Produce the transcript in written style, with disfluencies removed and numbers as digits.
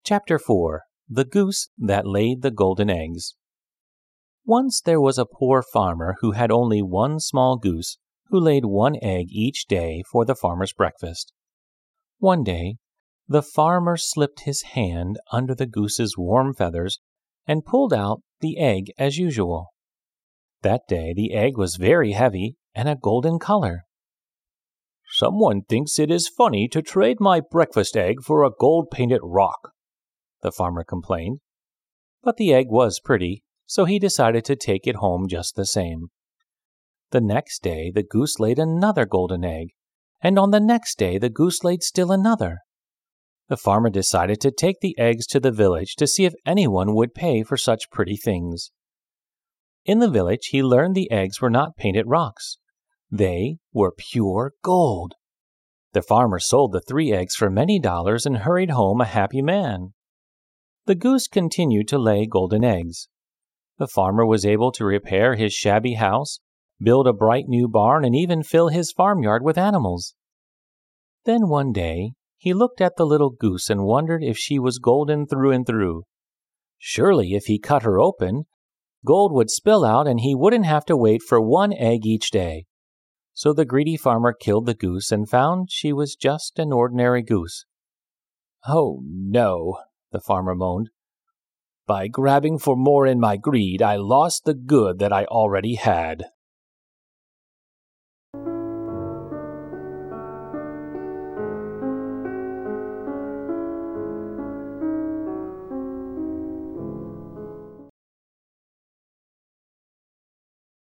Chapter 4. The Goose That Laid the Golden Eggs. Once there was a poor farmer who had only one small goose who laid one egg each day for the farmer's breakfast. One day, the farmer slipped his hand under the goose's warm feathers and pulled out the egg as usual. That day the egg was very heavy and a golden color. "Someone thinks it is funny to trade my breakfast egg for a gold-painted rock," the farmer complained. But the egg was pretty, so he decided to take it home just the same. The next day the goose laid another golden egg, and on the next day the goose laid still another. The farmer decided to take the eggs to the village to see if anyone would pay for such pretty things. In the village he learned the eggs were not painted rocks. They were pure gold. The farmer sold the 3 eggs for many dollars and hurried home a happy man. The goose continued to lay golden eggs. The farmer was able to repair his shabby house, build a bright new barn, and even fill his farmyard with animals. Then one day, he looked at the little goose and wondered if she was golden through and through. Surely, if he cut her open, gold would spill out and he wouldn't have to wait for one egg each day. So the greedy farmer killed the goose and found she was just an ordinary goose. "Oh, no," the farmer moaned. "By grabbing for more in my greed, I lost the good that I already had."